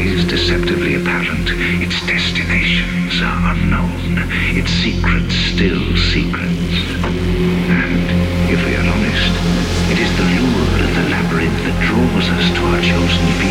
is deceptively apparent, its destinations are unknown, its secrets still secrets. And, if we are honest, it is the lure of the labyrinth that draws us to our chosen field.